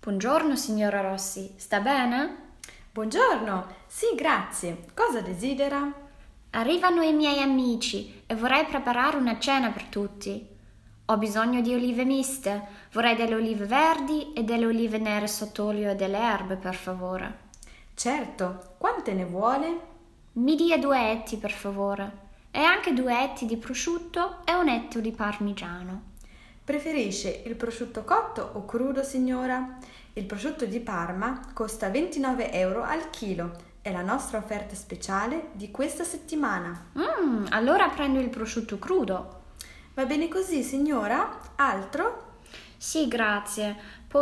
Buongiorno, signora Rossi, sta bene? Buongiorno, sì, grazie. Cosa desidera? Arrivano i miei amici e vorrei preparare una cena per tutti. Ho bisogno di olive miste, vorrei delle olive verdi e delle olive nere sott'olio e delle erbe, per favore. Certo, quante ne vuole? Mi dia 2 etti, per favore, e anche 2 etti di prosciutto e un etto di parmigiano. Preferisce il prosciutto cotto o crudo, signora? Il prosciutto di Parma costa 29 euro al chilo. È la nostra offerta speciale di questa settimana. Allora prendo il prosciutto crudo. Va bene così, signora? Altro? Sì, grazie.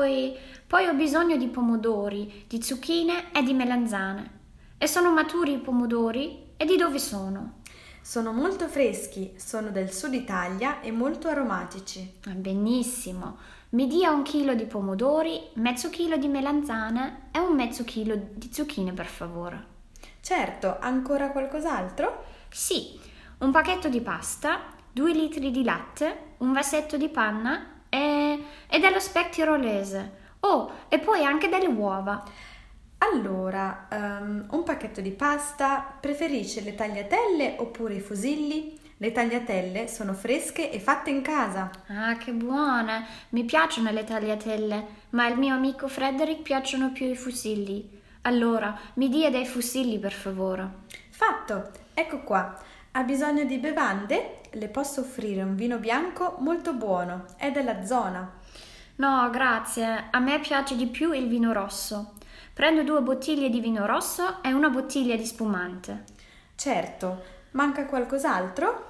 Poi ho bisogno di pomodori, di zucchine e di melanzane. E sono maturi i pomodori? E di dove sono? Sono molto freschi, sono del sud Italia e molto aromatici. Benissimo. Mi dia 1 chilo di pomodori, mezzo chilo di melanzane e un mezzo chilo di zucchine, per favore. Certo, ancora qualcos'altro? Sì, un pacchetto di pasta, 2 litri di latte, un vasetto di panna e dello speck tirolese. Oh, e poi anche delle uova. Allora, un pacchetto di pasta, preferisce le tagliatelle oppure i fusilli? Le tagliatelle sono fresche e fatte in casa. Ah, che buone! Mi piacciono le tagliatelle, ma al mio amico Frederick piacciono più i fusilli. Allora, mi dia dei fusilli, per favore. Fatto, ecco qua. Ha bisogno di bevande? Le posso offrire un vino bianco molto buono, è della zona. No, grazie. A me piace di più il vino rosso. Prendo 2 bottiglie di vino rosso e una bottiglia di spumante. Certo, manca qualcos'altro?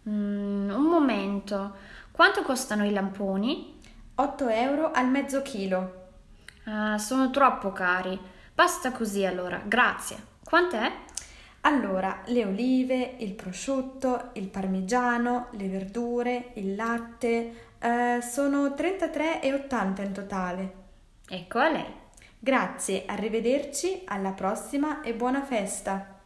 Un momento. Quanto costano i lamponi? 8 euro al mezzo chilo. Ah, sono troppo cari. Basta così allora, grazie. Quant'è? Allora, le olive, il prosciutto, il parmigiano, le verdure, il latte, sono 33,80 in totale. Ecco a lei. Grazie, arrivederci, alla prossima e buona festa!